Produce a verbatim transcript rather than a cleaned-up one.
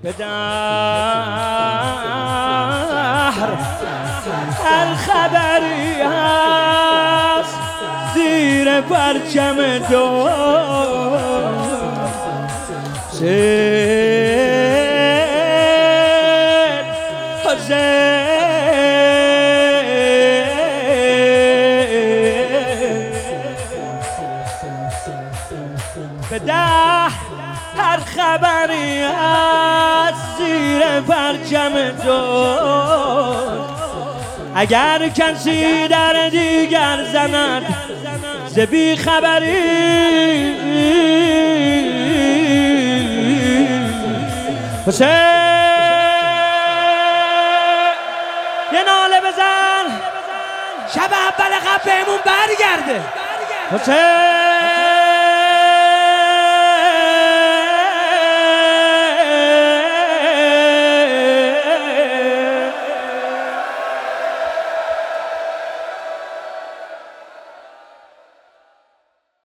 به دهر هر خبری هست زیر پرچم دو حسین حسین به دهر هر خبری از زیر پرچم دو اگر کسی در دیگر زند ز بی خبری حسین یه ناله بزن شب اول قبل بهمون برگرده حسین